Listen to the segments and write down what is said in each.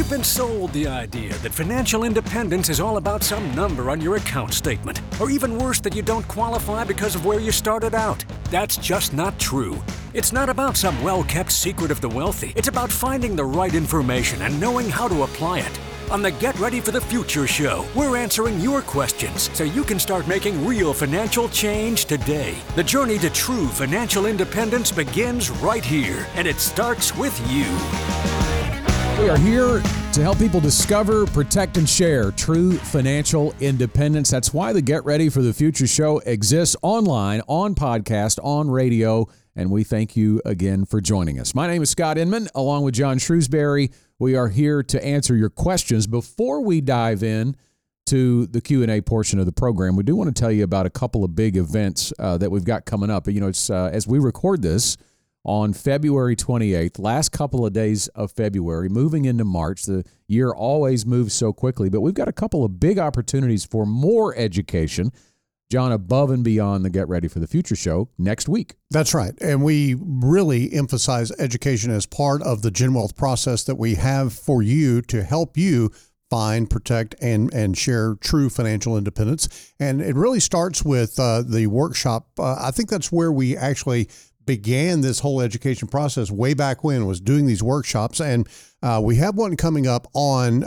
We've been sold the idea that financial independence is all about some number on your account statement, or even worse, that you don't qualify because of where you started out. That's just not true. It's not about some well-kept secret of the wealthy. It's about finding the right information and knowing how to apply it. On the Get Ready for the Future show, we're answering your questions so you can start making real financial change today. The journey to true financial independence begins right here, and it starts with you. We are here to help people discover, protect, and share true financial independence. That's why the Get Ready for the Future show exists online, on podcast, on radio, and we thank you again for joining us. My name is Scott Inman, along with John Shrewsbury. We are here to answer your questions. Before we dive in to the Q&A portion of the program, we do want to tell you about a couple of big events that we've got coming up. You know, it's as we record this on February 28th, last couple of days of February, moving into March. The year always moves so quickly, but we've got a couple of big opportunities for more education, John, above and beyond the Get Ready for the Future show next week. That's right. And we really emphasize education as part of the Gen Wealth process that we have for you to help you find, protect, and share true financial independence. And it really starts with the workshop. I think that's where we actually began this whole education process way back when, was doing these workshops. And we have one coming up on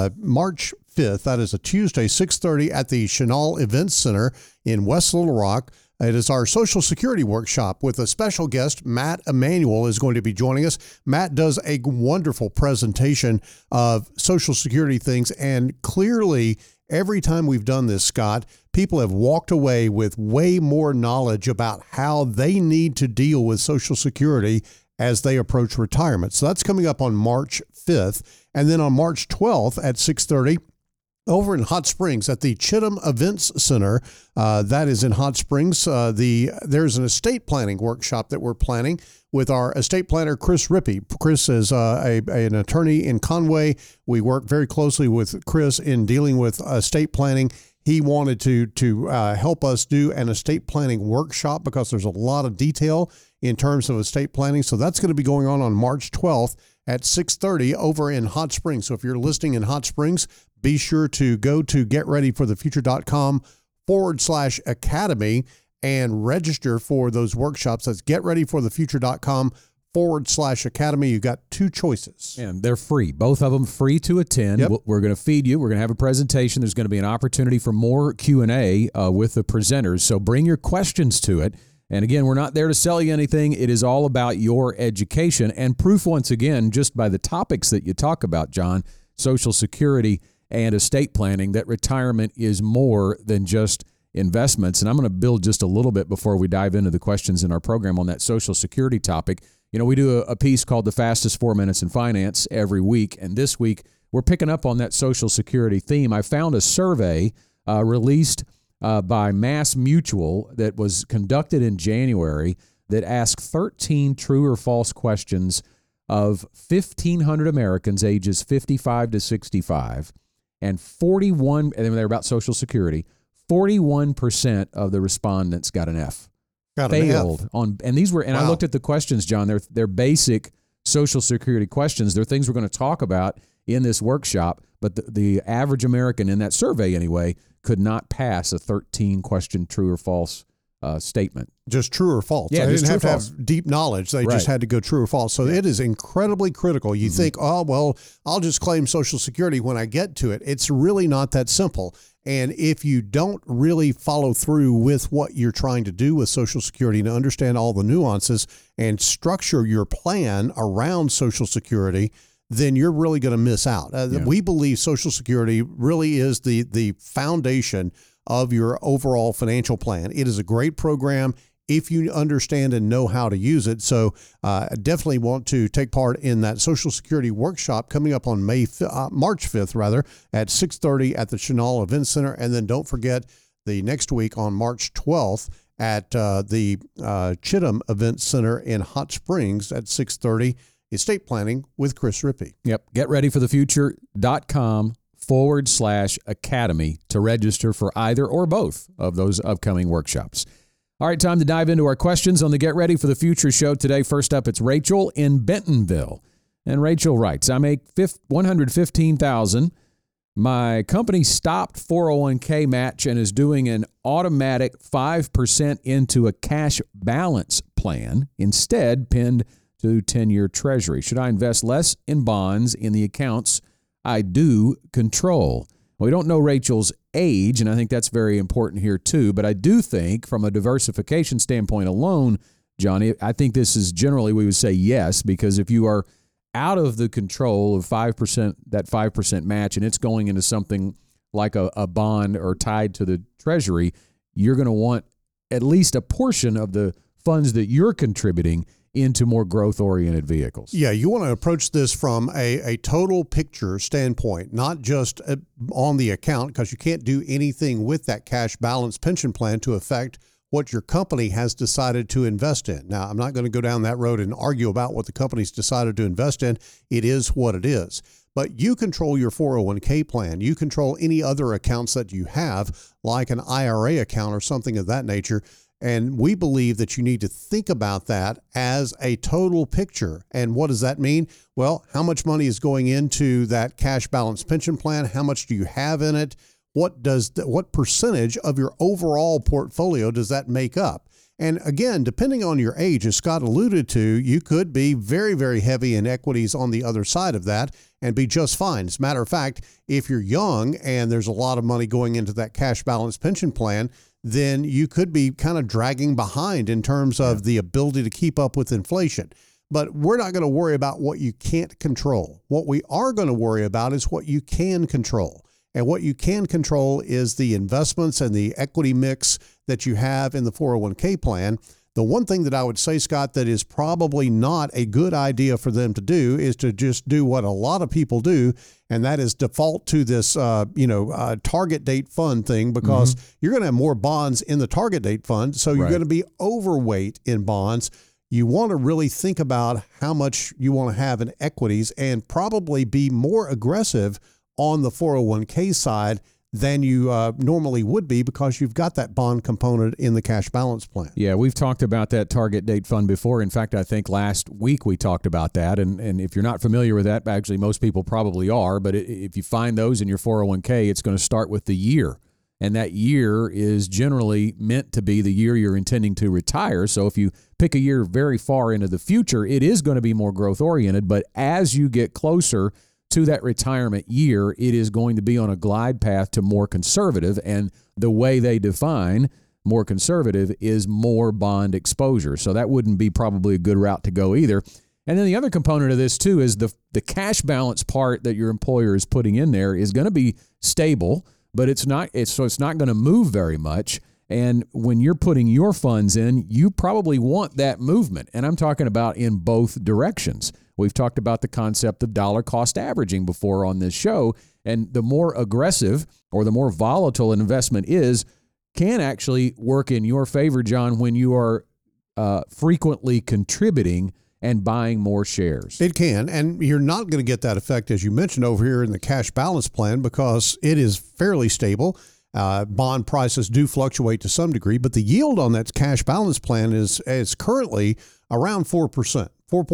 March 5th. That is a Tuesday, 6:30 at the Chenal Events Center in West Little Rock. It is our Social Security workshop with a special guest. Matt Emanuel is going to be joining us. Matt does a wonderful presentation of Social Security things, and clearly every time we've done this, Scott, people have walked away with way more knowledge about how they need to deal with Social Security as they approach retirement. So that's coming up on March 5th. And then on March 12th at 6:30, over in Hot Springs at the Chittum Events Center, that is in Hot Springs. There's an estate planning workshop that we're planning with our estate planner, Chris Rippey. Chris is an attorney in Conway. We work very closely with Chris in dealing with estate planning. He wanted to help us do an estate planning workshop because there's a lot of detail in terms of estate planning. So that's going to be going on March 12th at 6:30 over in Hot Springs. So if you're listening in Hot Springs, be sure to go to getreadyforthefuture.com/academy and register for those workshops. That's getreadyforthefuture.com/academy. You've got two choices. And they're free. Both of them free to attend. Yep. We're going to feed you. We're going to have a presentation. There's going to be an opportunity for more Q&A with the presenters. So bring your questions to it. And again, we're not there to sell you anything. It is all about your education. And proof, once again, just by the topics that you talk about, John, Social Security and estate planning, that retirement is more than just investments. And I'm going to build just a little bit before we dive into the questions in our program on that Social Security topic. You know, we do a piece called The Fastest 4 Minutes in Finance every week. And this week, we're picking up on that Social Security theme. I found a survey released by Mass Mutual that was conducted in January that asked 13 true or false questions of 1,500 Americans ages 55 to 65. And 41, and they're about Social Security, 41% of the respondents got an F. Failed on, and these were, and wow. I looked at the questions, John. They're basic Social Security questions. They're things we're going to talk about in this workshop, but the average American in that survey anyway could not pass a 13-question true or false statement. Just true or false. Yeah, they didn't have to false. have deep knowledge. They just had to go true or false. So it is incredibly critical. You think, oh, well, I'll just claim Social Security when I get to it. It's really not that simple. And if you don't really follow through with what you're trying to do with Social Security and understand all the nuances and structure your plan around Social Security, then you're really going to miss out. We believe Social Security really is the foundation of your overall financial plan. It is a great program if you understand and know how to use it. So I definitely want to take part in that Social Security workshop coming up on March 5th, at 6:30 at the Chenal Events Center. And then don't forget the next week on March 12th at the Chittum Events Center in Hot Springs at 6:30, estate planning with Chris Rippey. Yep. GetReadyForTheFuture.com/academy to register for either or both of those upcoming workshops. All right, time to dive into our questions on the Get Ready for the Future show today. First up, it's Rachel in Bentonville. And Rachel writes, I make $115,000. My company stopped 401k match and is doing an automatic 5% into a cash balance plan, instead pinned to 10-year treasury. Should I invest less in bonds in the accounts I do control? Well, we don't know Rachel's age, and I think that's very important here too, but I do think from a diversification standpoint alone, Johnny, I think this is generally we would say yes, because if you are out of the control of 5%, that 5% match, and it's going into something like a bond or tied to the treasury, you're going to want at least a portion of the funds that you're contributing into more growth-oriented vehicles. Yeah, you want to approach this from a total picture standpoint, not just on the account, because you can't do anything with that cash balance pension plan to affect what your company has decided to invest in. Now, I'm not going to go down that road and argue about what the company's decided to invest in. It is what it is. But you control your 401k plan. You control any other accounts that you have, like an IRA account or something of that nature. And we believe that you need to think about that as a total picture. And what does that mean? Well, how much money is going into that cash balance pension plan? How much do you have in it? What percentage of your overall portfolio does that make up? And again, depending on your age, as Scott alluded to, you could be very, very heavy in equities on the other side of that and be just fine. As a matter of fact, if you're young and there's a lot of money going into that cash balance pension plan, then you could be kind of dragging behind in terms of the ability to keep up with inflation. But we're not going to worry about what you can't control. What we are going to worry about is what you can control. And what you can control is the investments and the equity mix that you have in the 401k plan. The one thing that I would say, Scott, that is probably not a good idea for them to do is to just do what a lot of people do, and that is default to this, target date fund thing, because you're going to have more bonds in the target date fund, so you're going to be overweight in bonds. You want to really think about how much you want to have in equities and probably be more aggressive on the 401k side than you normally would be, because you've got that bond component in the cash balance plan. Yeah, we've talked about that target date fund before. In fact, I think last week we talked about that. And if you're not familiar with that, actually most people probably are, but if you find those in your 401k, it's going to start with the year. And that year is generally meant to be the year you're intending to retire. So if you pick a year very far into the future, it is going to be more growth oriented. But as you get closer to that retirement year, it is going to be on a glide path to more conservative. And the way they define more conservative is more bond exposure. So that wouldn't be probably a good route to go either. And then the other component of this too is the cash balance part that your employer is putting in there is going to be stable, but it's not going to move very much. And when you're putting your funds in, you probably want that movement. And I'm talking about in both directions. We've talked about the concept of dollar cost averaging before on this show. And the more aggressive or the more volatile an investment is, can actually work in your favor, John, when you are frequently contributing and buying more shares. It can, and you're not going to get that effect, as you mentioned, over here in the cash balance plan, because it is fairly stable. Bond prices do fluctuate to some degree, but the yield on that cash balance plan is currently around 4%.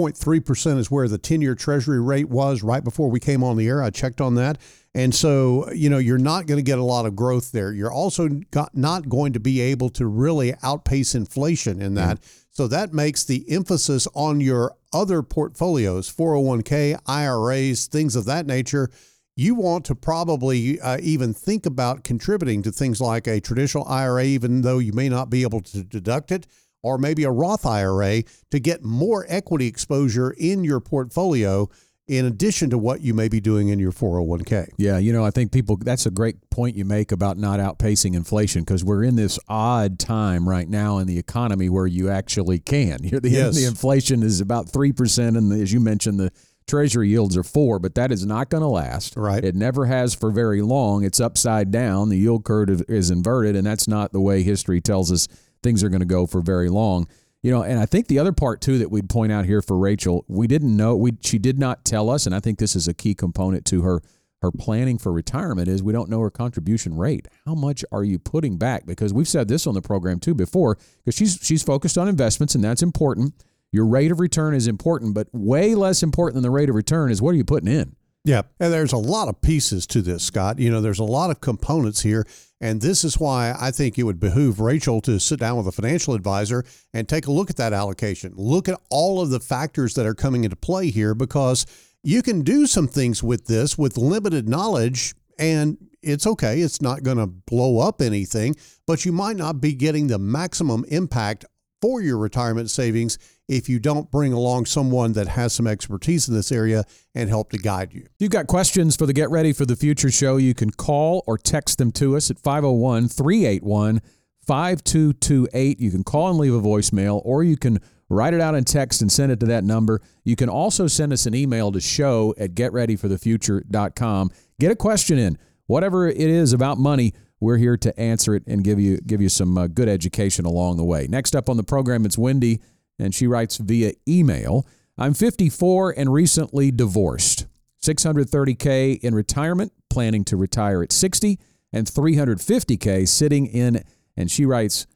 4.3% is where the 10-year Treasury rate was right before we came on the air. I checked on that. And so, you're not going to get a lot of growth there. You're also not going to be able to really outpace inflation in that. So that makes the emphasis on your other portfolios, 401k, IRAs, things of that nature. You want to probably even think about contributing to things like a traditional IRA, even though you may not be able to deduct it, or maybe a Roth IRA, to get more equity exposure in your portfolio in addition to what you may be doing in your 401k. Yeah, I think that's a great point you make about not outpacing inflation, because we're in this odd time right now in the economy where you actually can. The inflation is about 3%, and as you mentioned, the Treasury yields are 4%, but that is not going to last. Right. It never has for very long. It's upside down. The yield curve is inverted, and that's not the way history tells us things are going to go for very long. And I think the other part too that we'd point out here for Rachel, we didn't know, she did not tell us, and I think this is a key component to her planning for retirement, is we don't know her contribution rate. How much are you putting back? Because we've said this on the program too before, because she's focused on investments, and that's important. Your rate of return is important, but way less important than the rate of return is what are you putting in? Yeah, and there's a lot of pieces to this, Scott. You know, there's a lot of components here, and this is why I think it would behoove Rachel to sit down with a financial advisor and take a look at that allocation. Look at all of the factors that are coming into play here, because you can do some things with this with limited knowledge, and it's okay. It's not going to blow up anything, but you might not be getting the maximum impact for your retirement savings if you don't bring along someone that has some expertise in this area and help to guide you. If you've got questions for the Get Ready for the Future show, you can call or text them to us at 501-381-5228. You can call and leave a voicemail, or you can write it out in text and send it to that number. You can also send us an email to show@getreadyforthefuture.com. Get a question in. Whatever it is about money, we're here to answer it and give you some good education along the way. Next up on the program, it's Wendy, and she writes via email. I'm 54 and recently divorced. $630K in retirement, planning to retire at 60, and $350K sitting in, and she writes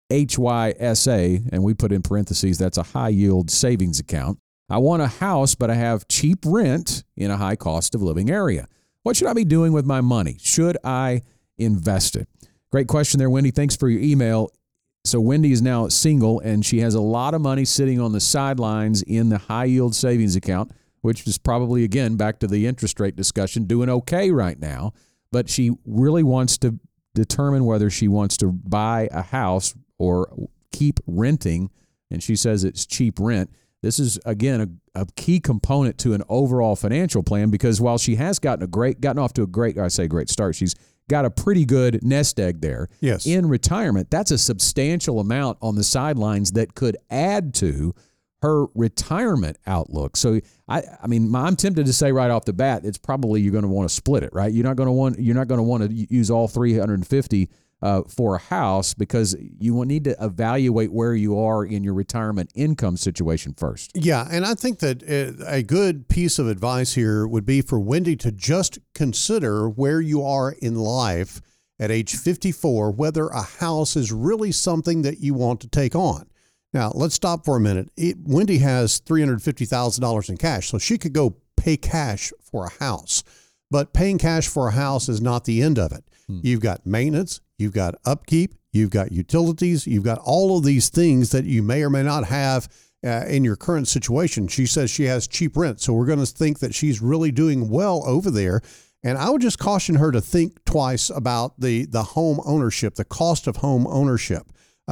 HYSA, and we put in parentheses, that's a high yield savings account. I want a house, but I have cheap rent in a high cost of living area. What should I be doing with my money? Should I invest it? Great question there, Wendy. Thanks for your email. So Wendy is now single, and she has a lot of money sitting on the sidelines in the high-yield savings account, which is probably, again, back to the interest rate discussion, doing okay right now. But she really wants to determine whether she wants to buy a house or keep renting, and she says it's cheap rent. This is, again, a key component to an overall financial plan, because while she has gotten off to a great start, she's got a pretty good nest egg there. Yes. In retirement, that's a substantial amount on the sidelines that could add to her retirement outlook. So I mean, I'm tempted to say right off the bat, it's probably you're going to want to split it, right? You're not going to want to use all 350 for a house, because you need to evaluate where you are in your retirement income situation first. Yeah, and I think that a good piece of advice here would be for Wendy to just consider where you are in life at age 54, whether a house is really something that you want to take on. Now, let's stop for a minute. Wendy has $350,000 in cash, so she could go pay cash for a house. But paying cash for a house is not the end of it. You've got maintenance, you've got upkeep, you've got utilities, you've got all of these things that you may or may not have in your current situation. She says she has cheap rent, so we're going to think that she's really doing well over there. And I would just caution her to think twice about the home ownership, the cost of home ownership.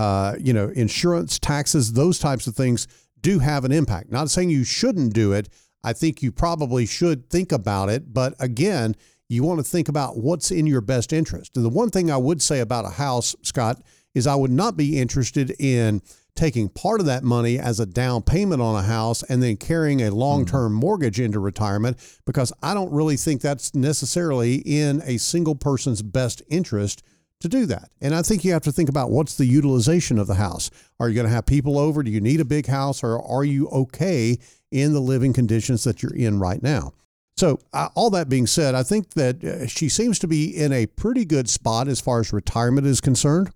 Insurance, taxes, those types of things do have an impact. Not saying you shouldn't do it. I think you probably should think about it. But again, you want to think about what's in your best interest. And the one thing I would say about a house, Scott, is I would not be interested in taking part of that money as a down payment on a house and then carrying a long-term mortgage into retirement, because I don't really think that's necessarily in a single person's best interest to do that. And I think you have to think about what's the utilization of the house. Are you going to have people over? Do you need a big house, or are you okay in the living conditions that you're in right now? So all that being said, I think that she seems to be in a pretty good spot as far as retirement is concerned,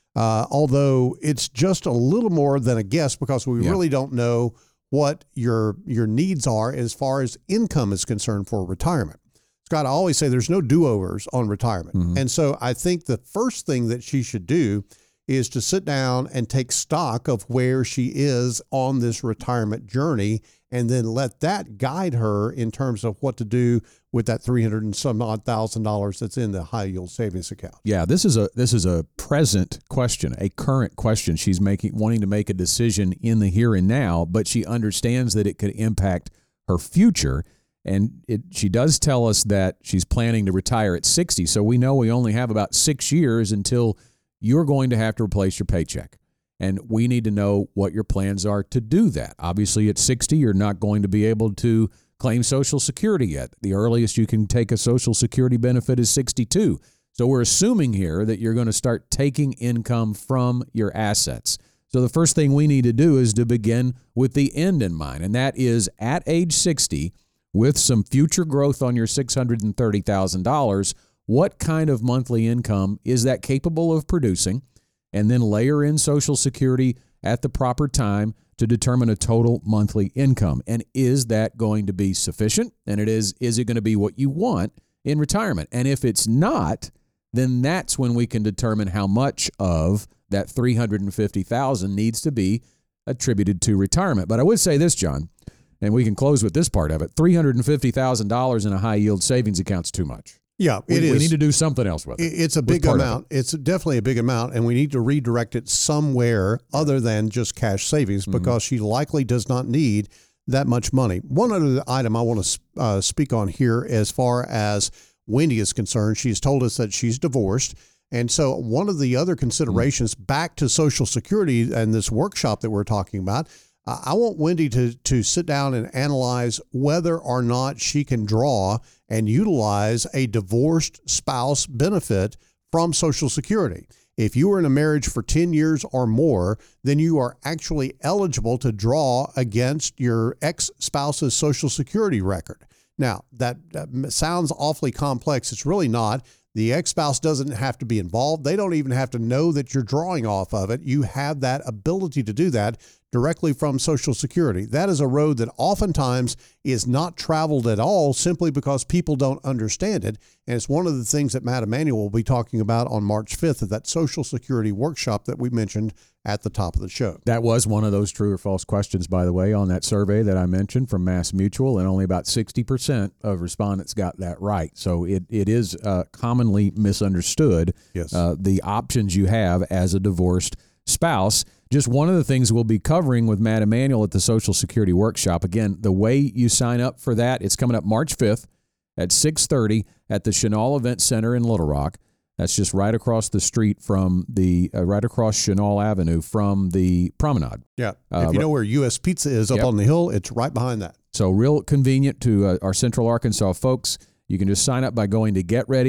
although it's just a little more than a guess, because we really don't know what your needs are as far as income is concerned for retirement. Scott, I always say there's no do-overs on retirement. Mm-hmm. And so I think the first thing that she should do is to sit down and take stock of where she is on this retirement journey, and then let that guide her in terms of what to do with that $300 and some odd thousand that's in the high yield savings account. Yeah, this is a present question, a current question. She's wanting to make a decision in the here and now, but she understands that it could impact her future. And she does tell us that she's planning to retire at 60. So we know we only have about 6 years until you're going to have to replace your paycheck. And we need to know what your plans are to do that. Obviously, at 60, you're not going to be able to claim Social Security yet. The earliest you can take a Social Security benefit is 62. So we're assuming here that you're going to start taking income from your assets. So the first thing we need to do is to begin with the end in mind, and that is at age 60, with some future growth on your $630,000, what kind of monthly income is that capable of producing? And then layer in Social Security at the proper time. to determine a total monthly income. And is that going to be sufficient? And is it going to be what you want in retirement? And if it's not, then that's when we can determine how much of that $350,000 needs to be attributed to retirement. But I would say this, John, and we can close with this part of it. $350,000 in a high yield savings account is too much. Yeah, it is. We need to do something else with it. It's a big amount. It's definitely a big amount, and we need to redirect it somewhere other than just cash savings because she likely does not need that much money. One other item I want to speak on here as far as Wendy is concerned, she's told us that she's divorced. And so one of the other considerations back to Social Security and this workshop that we're talking about, I want Wendy to sit down and analyze whether or not she can draw and utilize a divorced spouse benefit from Social Security. If you were in a marriage for 10 years or more, then you are actually eligible to draw against your ex-spouse's Social Security record. Now, that sounds awfully complex. It's really not. The ex-spouse doesn't have to be involved. They don't even have to know that you're drawing off of it. You have that ability to do that directly from Social Security. That is a road that oftentimes is not traveled at all simply because people don't understand it. And it's one of the things that Matt Emanuel will be talking about on March 5th at that Social Security workshop that we mentioned at the top of the show. That was one of those true or false questions, by the way, on that survey that I mentioned from Mass Mutual, and only about 60% of respondents got that right. So it is commonly misunderstood, yes, the options you have as a divorced spouse. Just one of the things we'll be covering with Matt Emanuel at the Social Security Workshop. Again, the way you sign up for that, it's coming up March 5th at 6:30 at the Chenal Event Center in Little Rock. That's just right across the street from right across Chenal Avenue from the promenade. Yeah. If you know where U.S. Pizza is up on the hill, it's right behind that. So real convenient to our Central Arkansas folks. You can just sign up by going to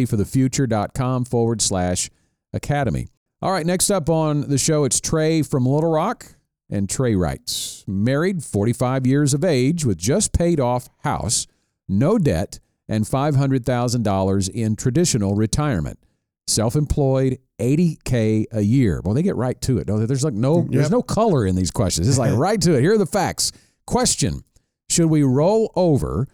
getreadyforthefuture.com/academy. All right, next up on the show, it's Trey from Little Rock. And Trey writes, married, 45 years of age, with just paid off house, no debt, and $500,000 in traditional retirement. Self-employed, $80K a year. Well, they get right to it. There's no color in these questions. It's like right to it. Here are the facts. Question: should we roll over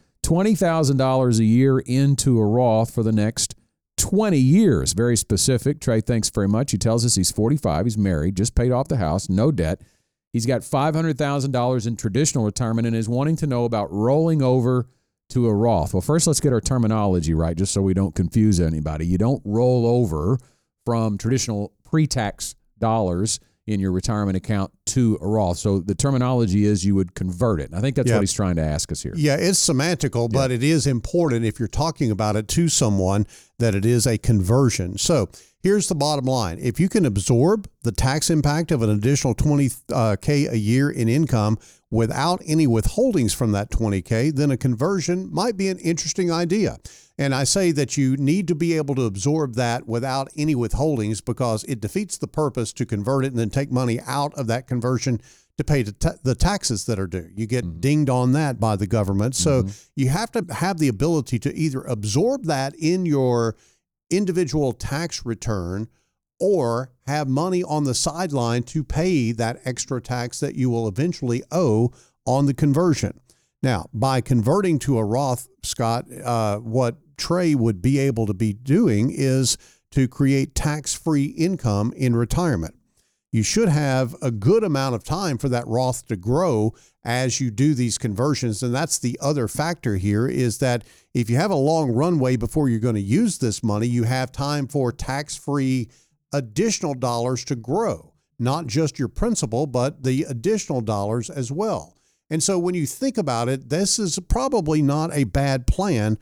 $20,000 a year into a Roth for the next 20 years? Very specific. Trey, thanks very much. He tells us he's 45. He's married, just paid off the house, no debt. He's got $500,000 in traditional retirement and is wanting to know about rolling over to a Roth. Well, first, let's get our terminology right, just so we don't confuse anybody. You don't roll over from traditional pre-tax dollars in your retirement account to a Roth. So the terminology is you would convert it. And I think that's what he's trying to ask us here. Yeah, it's semantical, but it is important if you're talking about it to someone that it is a conversion. So here's the bottom line. If you can absorb the tax impact of an additional $20K a year in income without any withholdings from that $20K, then a conversion might be an interesting idea. And I say that you need to be able to absorb that without any withholdings because it defeats the purpose to convert it and then take money out of that conversion to pay the taxes that are due. You get dinged on that by the government. So you have to have the ability to either absorb that in your individual tax return or have money on the sideline to pay that extra tax that you will eventually owe on the conversion. Now, by converting to a Roth, Scott, what Trey would be able to be doing is to create tax-free income in retirement. You should have a good amount of time for that Roth to grow as you do these conversions. And that's the other factor here is that if you have a long runway before you're going to use this money, you have time for tax-free additional dollars to grow, not just your principal, but the additional dollars as well. And so when you think about it, this is probably not a bad plan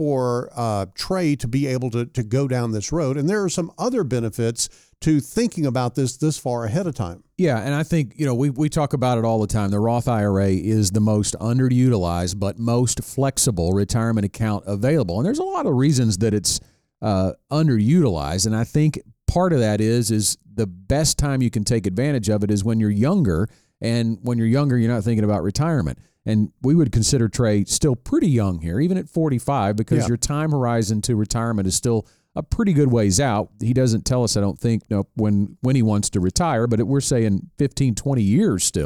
for Trey to be able to go down this road. And there are some other benefits to thinking about this far ahead of time. Yeah, and I think, we talk about it all the time. The Roth IRA is the most underutilized but most flexible retirement account available. And there's a lot of reasons that it's underutilized. And I think part of that is the best time you can take advantage of it is when you're younger. And when you're younger, you're not thinking about retirement. And we would consider Trey still pretty young here, even at 45, because your time horizon to retirement is still a pretty good ways out. He doesn't tell us, I don't think, when he wants to retire, but we're saying 15, 20 years still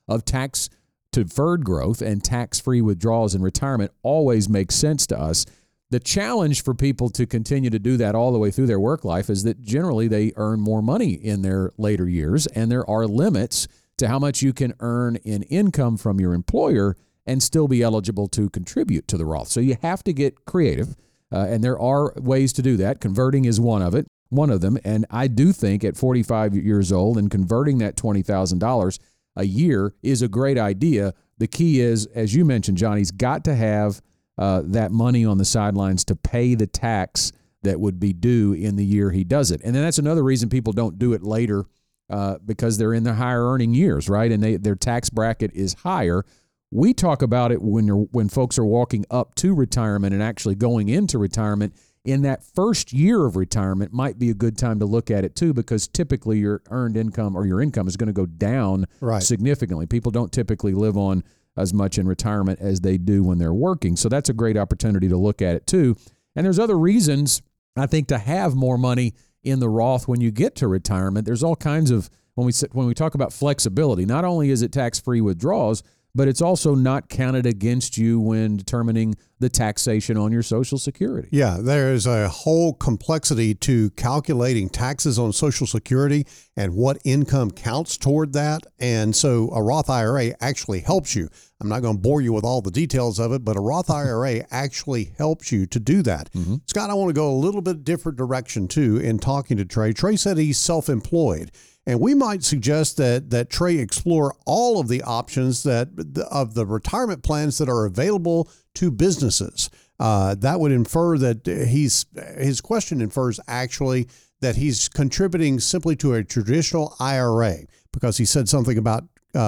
of tax deferred growth and tax-free withdrawals in retirement always makes sense to us. The challenge for people to continue to do that all the way through their work life is that generally they earn more money in their later years, and there are limits to how much you can earn in income from your employer and still be eligible to contribute to the Roth. So you have to get creative, and there are ways to do that. Converting is one of them, and I do think at 45 years old and converting that $20,000 a year is a great idea. The key is, as you mentioned, John, he's got to have that money on the sidelines to pay the tax that would be due in the year he does it. And then that's another reason people don't do it later, because they're in the higher earning years, right? And their tax bracket is higher. We talk about it when folks are walking up to retirement and actually going into retirement. In that first year of retirement might be a good time to look at it too, because typically your earned income or your income is going to go down significantly. People don't typically live on as much in retirement as they do when they're working. So that's a great opportunity to look at it too. And there's other reasons, I think, to have more money in the Roth when you get to retirement. There's all kinds of, when we talk about flexibility, not only is it tax-free withdrawals, but it's also not counted against you when determining the taxation on your Social Security. Yeah, there is a whole complexity to calculating taxes on Social Security and what income counts toward that. And so a Roth IRA actually helps you. I'm not going to bore you with all the details of it, but a Roth IRA actually helps you to do that. Mm-hmm. Scott, I want to go a little bit different direction too in talking to Trey. Trey said he's self-employed. And we might suggest that Trey explore all of the options of the retirement plans that are available to businesses. That would infer that his question infers actually that he's contributing simply to a traditional IRA, because he said something about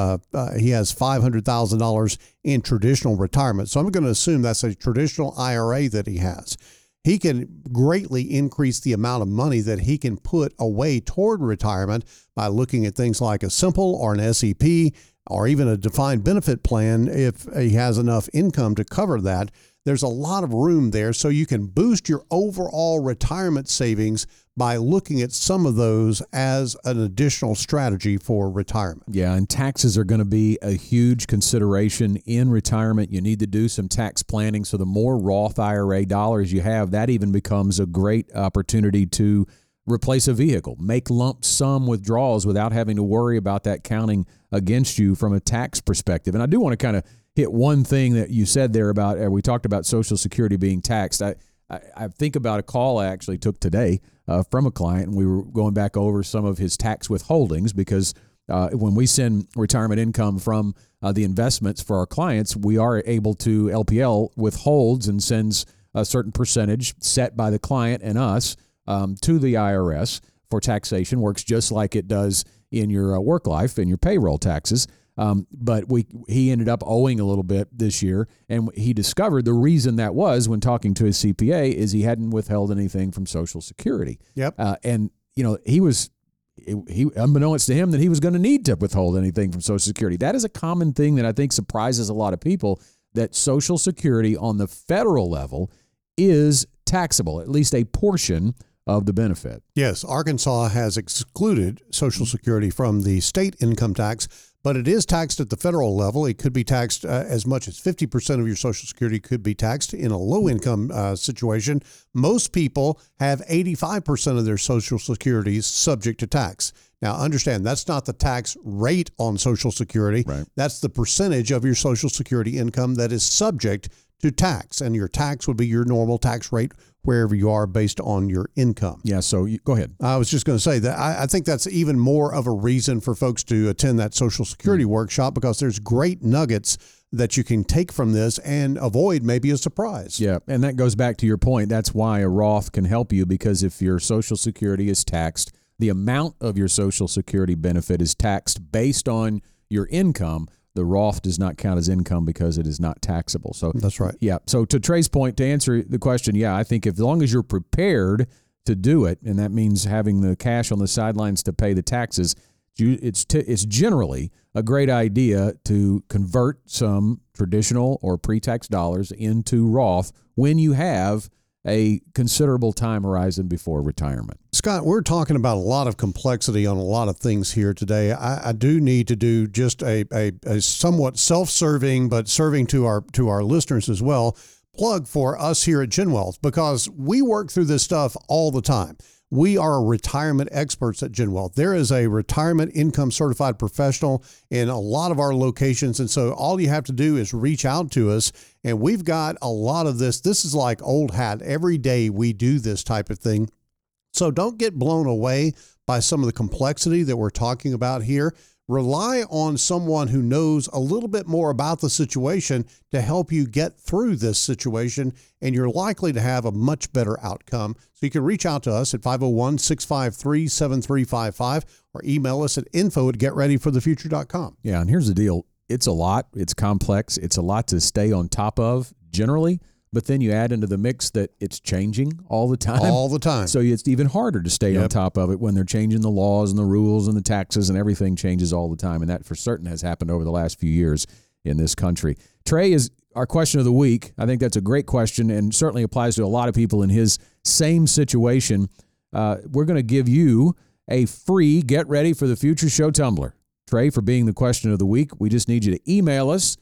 he has $500,000 in traditional retirement. So I'm going to assume that's a traditional IRA that he has. He can greatly increase the amount of money that he can put away toward retirement by looking at things like a simple or an SEP or even a defined benefit plan if he has enough income to cover that. There's a lot of room there, so you can boost your overall retirement savings by looking at some of those as an additional strategy for retirement. Yeah, and taxes are going to be a huge consideration in retirement. You need to do some tax planning, so the more Roth IRA dollars you have, that even becomes a great opportunity to replace a vehicle, make lump sum withdrawals without having to worry about that counting against you from a tax perspective. And I do want to kind of hit one thing that you said there about, we talked about Social Security being taxed. I think about a call I actually took today from a client, and we were going back over some of his tax withholdings, because when we send retirement income from the investments for our clients, we are able to, LPL withholds and sends a certain percentage set by the client and us to the IRS for taxation. Works just like it does in your work life and your payroll taxes. But he ended up owing a little bit this year, and he discovered the reason that was, when talking to his CPA, is he hadn't withheld anything from Social Security. Yep. And he unbeknownst to him that he was going to need to withhold anything from Social Security. That is a common thing that I think surprises a lot of people, that Social Security on the federal level is taxable, at least a portion of the benefit. Yes, Arkansas has excluded Social Security from the state income tax, but it is taxed at the federal level. It could be taxed as much as 50% of your Social Security could be taxed in a low-income situation. Most people have 85% of their Social Security subject to tax. Now, understand, that's not the tax rate on Social Security. Right. That's the percentage of your Social Security income that is subject to tax, and your tax would be your normal tax rate wherever you are based on your income. Yeah, so go ahead. I was just going to say that I think that's even more of a reason for folks to attend that Social Security workshop, because there's great nuggets that you can take from this and avoid maybe a surprise. Yeah, and that goes back to your point. That's why a Roth can help you, because if your Social Security is taxed, the amount of your Social Security benefit is taxed based on your income. The Roth does not count as income because it is not taxable. So that's right. Yeah. So to Trey's point, to answer the question, yeah, I think as long as you're prepared to do it, and that means having the cash on the sidelines to pay the taxes, it's generally a great idea to convert some traditional or pre-tax dollars into Roth when you have a considerable time horizon before retirement. Scott, we're talking about a lot of complexity on a lot of things here today. I do need to do just a somewhat self-serving, but serving to our listeners as well, plug for us here at GenWealth, because we work through this stuff all the time. We are retirement experts at GenWealth. There is a retirement income certified professional in a lot of our locations. And so all you have to do is reach out to us. And we've got a lot of this. This is like old hat. Every day we do this type of thing. So don't get blown away by some of the complexity that we're talking about here. Rely on someone who knows a little bit more about the situation to help you get through this situation, and you're likely to have a much better outcome. So you can reach out to us at 501-653-7355 or email us at info@getreadyforthefuture.com. Yeah, and here's the deal. It's a lot. It's complex. It's a lot to stay on top of generally, but then you add into the mix that it's changing all the time. All the time. So it's even harder to stay on top of it when they're changing the laws and the rules and the taxes and everything changes all the time. And that for certain has happened over the last few years in this country. Trey is our question of the week. I think that's a great question and certainly applies to a lot of people in his same situation. We're going to give you a free Get Ready for the Future show tumbler. Trey, for being the question of the week, we just need you to email us,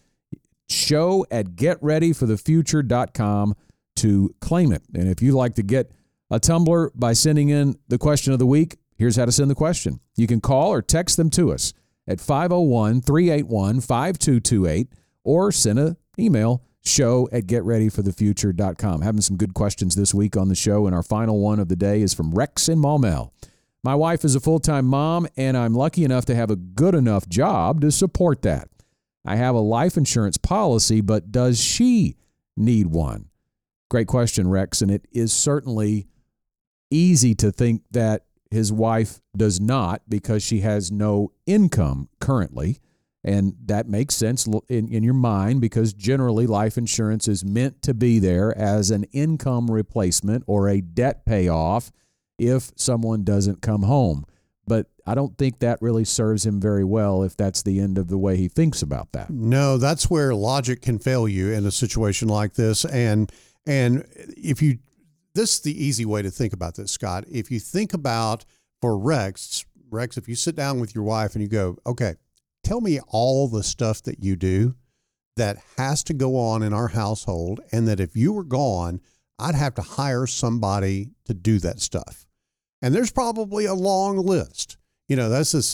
show@getreadyforthefuture.com, to claim it. And if you'd like to get a tumbler by sending in the question of the week, here's how to send the question. You can call or text them to us at 501-381-5228 or send an email, show@getreadyforthefuture.com. Having some good questions this week on the show, and our final one of the day is from Rex in Maumelle. My wife is a full-time mom, and I'm lucky enough to have a good enough job to support that. I have a life insurance policy, but does she need one? Great question, Rex, and it is certainly easy to think that his wife does not because she has no income currently, and that makes sense in your mind because generally life insurance is meant to be there as an income replacement or a debt payoff if someone doesn't come home. But I don't think that really serves him very well if that's the end of the way he thinks about that. No, that's where logic can fail you in a situation like this. And if you, this is the easy way to think about this, Scott. If you think about for Rex, if you sit down with your wife and you go, okay, tell me all the stuff that you do that has to go on in our household, and that if you were gone, I'd have to hire somebody to do that stuff. And there's probably a long list. You know, that's this,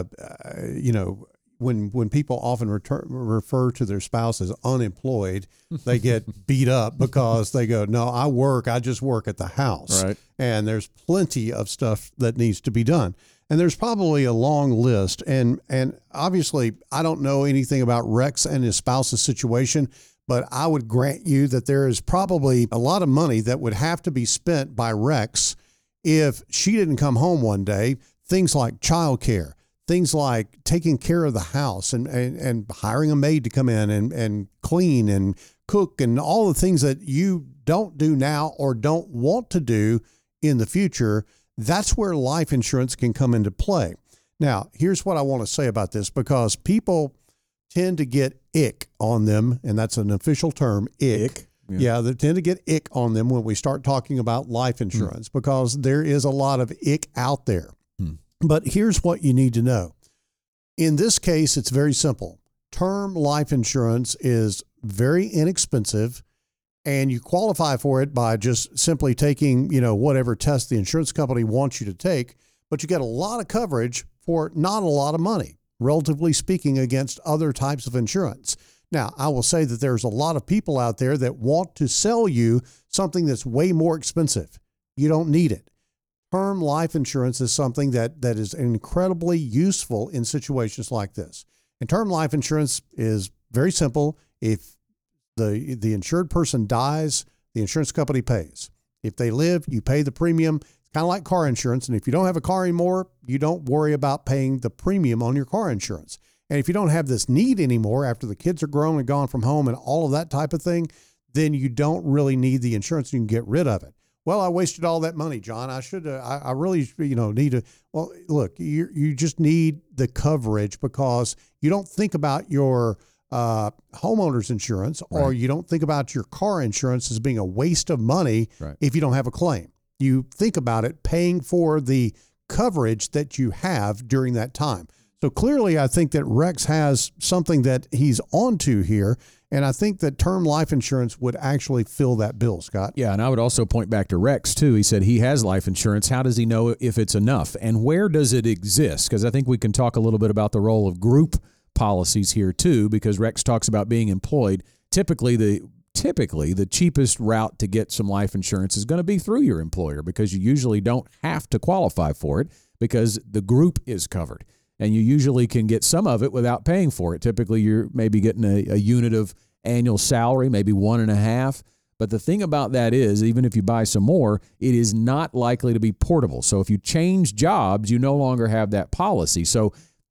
when people often refer to their spouse as unemployed, they get beat up because they go, no, I just work at the house. Right. And there's plenty of stuff that needs to be done. And there's probably a long list. And obviously, I don't know anything about Rex and his spouse's situation, but I would grant you that there is probably a lot of money that would have to be spent by Rex if she didn't come home one day. Things like childcare, things like taking care of the house and hiring a maid to come in and clean and cook and all the things that you don't do now or don't want to do in the future. That's where life insurance can come into play. Now, here's what I want to say about this, because people tend to get ick on them, and that's an official term, ick. Yeah, they tend to get ick on them when we start talking about life insurance because there is a lot of ick out there. But here's what you need to know. In this case, it's very simple. Term life insurance is very inexpensive, and you qualify for it by just simply taking, whatever test the insurance company wants you to take, but you get a lot of coverage for not a lot of money, relatively speaking, against other types of insurance. Now, I will say that there's a lot of people out there that want to sell you something that's way more expensive. You don't need it. Term life insurance is something that is incredibly useful in situations like this. And term life insurance is very simple. If the insured person dies, the insurance company pays. If they live, you pay the premium. It's kind of like car insurance. And if you don't have a car anymore, you don't worry about paying the premium on your car insurance. And if you don't have this need anymore after the kids are grown and gone from home and all of that type of thing, then you don't really need the insurance. You can get rid of it. Well, I wasted all that money, John. I really, need to. Well, look, you just need the coverage because you don't think about your homeowners insurance, or you don't think about your car insurance as being a waste of money if you don't have a claim. You think about it paying for the coverage that you have during that time. So clearly, I think that Rex has something that he's onto here, and I think that term life insurance would actually fill that bill, Scott. Yeah, and I would also point back to Rex, too. He said he has life insurance. How does he know if it's enough, and where does it exist? Because I think we can talk a little bit about the role of group policies here, too, because Rex talks about being employed. Typically, the cheapest route to get some life insurance is going to be through your employer, because you usually don't have to qualify for it because the group is covered. And you usually can get some of it without paying for it. Typically, you're maybe getting a unit of annual salary, maybe 1.5. But the thing about that is, even if you buy some more, it is not likely to be portable. So if you change jobs, you no longer have that policy. So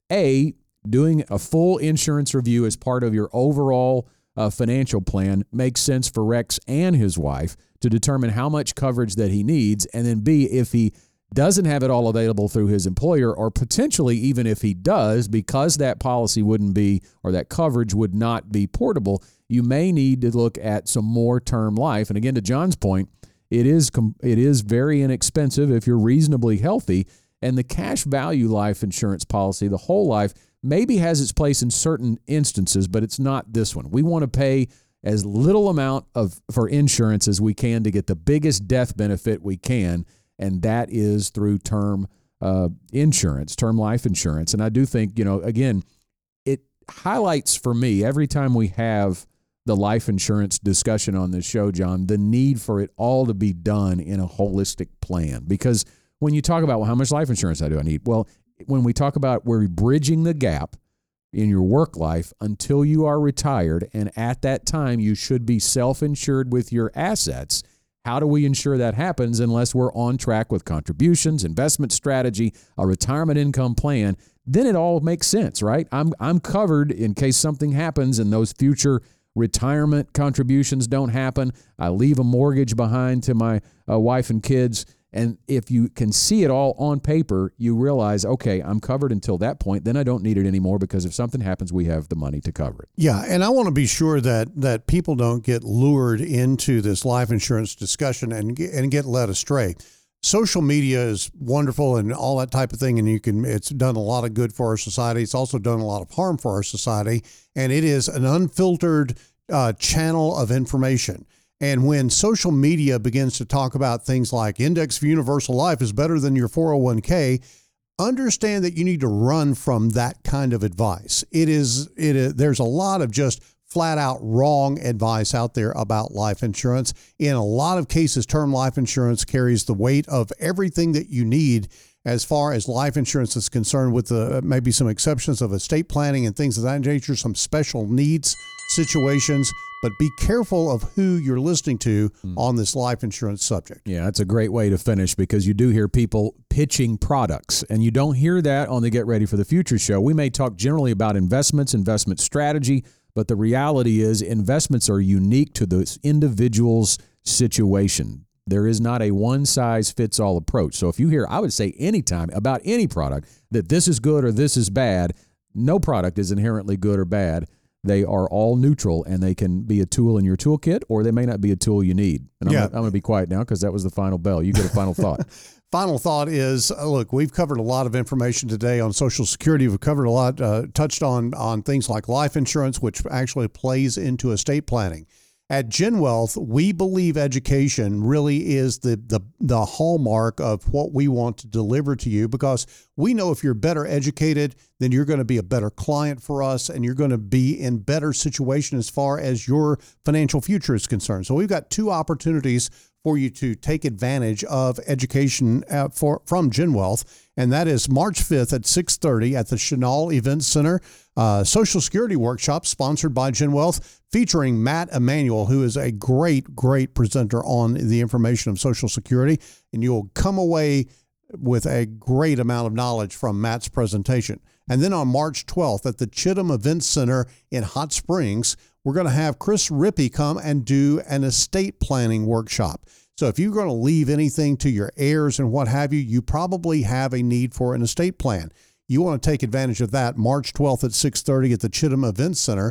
doing a full insurance review as part of your overall financial plan makes sense for Rex and his wife to determine how much coverage that he needs. And then B, if he doesn't have it all available through his employer, or potentially even if he does, because that policy wouldn't be, or that coverage would not be portable, you may need to look at some more term life. And again, to John's point, it is very inexpensive if you're reasonably healthy. And the cash value life insurance policy, the whole life, maybe has its place in certain instances, but it's not this one. We want to pay as little amount for insurance as we can to get the biggest death benefit we can, and that is through term insurance, term life insurance. And I do think, again, it highlights for me every time we have the life insurance discussion on this show, John, the need for it all to be done in a holistic plan. Because when you talk about, well, how much life insurance do I need? Well, when we talk about we're bridging the gap in your work life until you are retired, and at that time you should be self-insured with your assets. How do we ensure that happens unless we're on track with contributions, investment strategy, a retirement income plan? Then it all makes sense, right? I'm covered in case something happens and those future retirement contributions don't happen. I leave a mortgage behind to my wife and kids. And if you can see it all on paper, you realize, okay, I'm covered until that point. Then I don't need it anymore, because if something happens, we have the money to cover it. Yeah, and I want to be sure that people don't get lured into this life insurance discussion and get led astray. Social media is wonderful and all that type of thing, and it's done a lot of good for our society. It's also done a lot of harm for our society, and it is an unfiltered channel of information. And when social media begins to talk about things like Index of Universal Life is better than your 401k, understand that you need to run from that kind of advice. There's a lot of just flat out wrong advice out there about life insurance. In a lot of cases, term life insurance carries the weight of everything that you need as far as life insurance is concerned, with maybe some exceptions of estate planning and things of that nature, some special needs situations. But be careful of who you're listening to on this life insurance subject. Yeah, that's a great way to finish, because you do hear people pitching products, and you don't hear that on the Get Ready for the Future show. We may talk generally about investments, investment strategy, but the reality is investments are unique to the individual's situation. There is not a one-size-fits-all approach. So if you hear, I would say anytime about any product, that this is good or this is bad, no product is inherently good or bad. They are all neutral, and they can be a tool in your toolkit, or they may not be a tool you need. And I'm going to be quiet now, because that was the final bell. You get a final thought. Final thought is, look, we've covered a lot of information today on Social Security. We've covered a lot, touched on things like life insurance, which actually plays into estate planning. At GenWealth, we believe education really is the hallmark of what we want to deliver to you, because we know if you're better educated, then you're going to be a better client for us, and you're going to be in better situation as far as your financial future is concerned. So we've got two opportunities for you to take advantage of education from GenWealth, and that is March 5th at 6:30 at the Chenal Events Center. Social Security workshop sponsored by GenWealth, featuring Matt Emanuel, who is a great presenter on the information of Social Security, and you'll come away with a great amount of knowledge from Matt's presentation. And then on March 12th at the Chittum Events Center in Hot Springs, we're going to have Chris Rippey come and do an estate planning workshop. So if you're going to leave anything to your heirs and what have you, you probably have a need for an estate plan. You want to take advantage of that March 12th at 6:30 at the Chittum Events Center.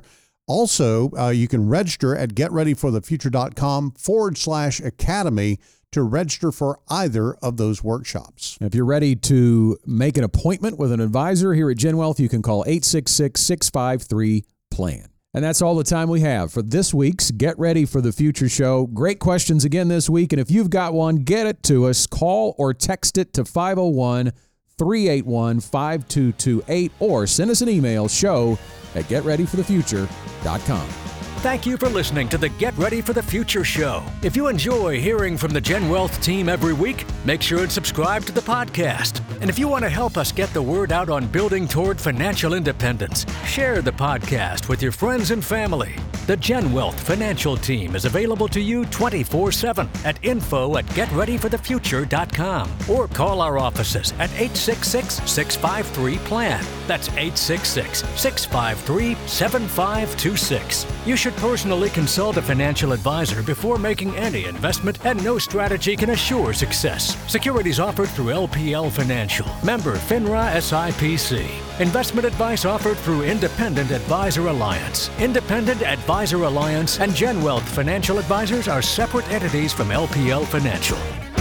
Also, you can register at getreadyforthefuture.com/academy to register for either of those workshops. If you're ready to make an appointment with an advisor here at GenWealth, you can call 866-653-PLAN. And that's all the time we have for this week's Get Ready for the Future show. Great questions again this week, and if you've got one, get it to us. Call or text it to 501-381-5228 or send us an email, show@getreadyforthefuture.com. Thank you for listening to the Get Ready for the Future show. If you enjoy hearing from the GenWealth team every week, make sure and subscribe to the podcast. And if you want to help us get the word out on building toward financial independence, share the podcast with your friends and family. The GenWealth financial team is available to you 24/7 at info@getreadyforthefuture.com or call our offices at 866-653-PLAN. That's 866-653-7526. You should personally consult a financial advisor before making any investment, and no strategy can assure success. Securities offered through LPL Financial. Member FINRA SIPC. Investment advice offered through Independent Advisor Alliance. Independent Advisor Alliance and GenWealth Financial Advisors are separate entities from LPL Financial.